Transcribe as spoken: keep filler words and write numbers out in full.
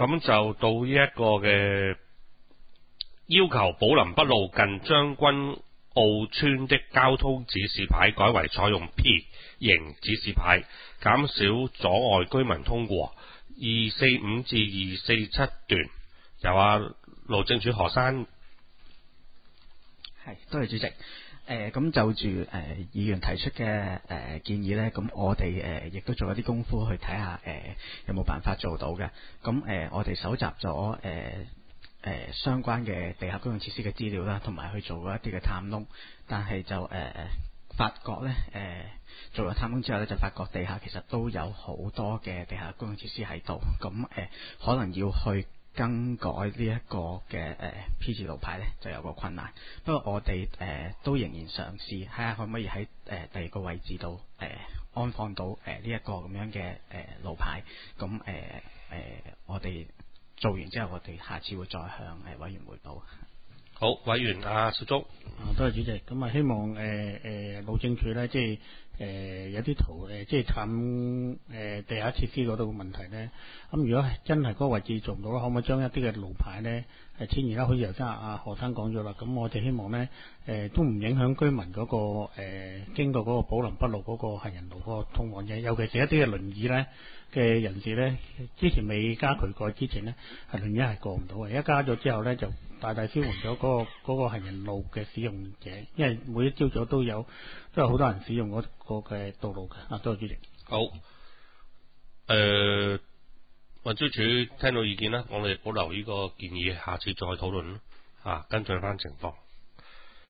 咁就到呢一個嘅要求寶林北路近將軍澳村的交通指示牌改為採用 P 型指示牌，減少阻礙居民通過。二四五至二四七段由啊路政署何生。 係，多謝主席。誒、呃，咁就住誒、呃、議員提出嘅誒、呃、建議呢，咁我哋誒亦都做一啲功夫去睇下誒有冇辦法做到嘅。咁誒、呃，我哋搜集咗誒誒相關嘅地下公用設施嘅資料啦，同埋去做一啲嘅探窿，但係就誒、呃、發覺呢，誒、呃、做咗探窿之後呢，就發覺地下其實都有好多嘅地下公用設施喺度，咁誒、呃、可能要去更改呢一個嘅誒、呃、P 字路牌咧，就有個困難。不過我哋誒、呃、都仍然嘗試睇下可唔可以喺誒、呃、第二個位置度誒、呃、安放到誒呢一個咁樣嘅誒、呃、路牌。咁誒誒我哋做完之後，我哋下次會再向誒、呃、委員匯報。 好，委員阿小竹。 啊，多謝主席。咁啊，希望誒誒路政署咧，即係誒、呃、有啲圖誒，即係探誒、呃、地下設施嗰度嘅問題咧。咁如果係真係嗰個位置做唔到，可唔可以將一啲嘅路牌咧係遷移啦？好似頭先阿阿何生講咗啦。咁我哋希望咧誒、呃、都唔影響居民嗰、那個誒、呃、經過嗰個寶林北路嗰個行人路嗰個通往嘅，尤其是一啲嘅輪椅咧嘅人士咧，之前未加渠蓋之前咧，係輪椅係過唔到嘅，一加咗之後咧就大大舒緩咗嗰個嗰個行人路嘅使用者，因為每一朝早都有都有好多人使用嗰個嘅道路嘅。啊，多謝主席。 好，誒、呃，運輸署聽到意見啦，我哋保留呢個建議，下次再討論啦，啊，跟進翻情況。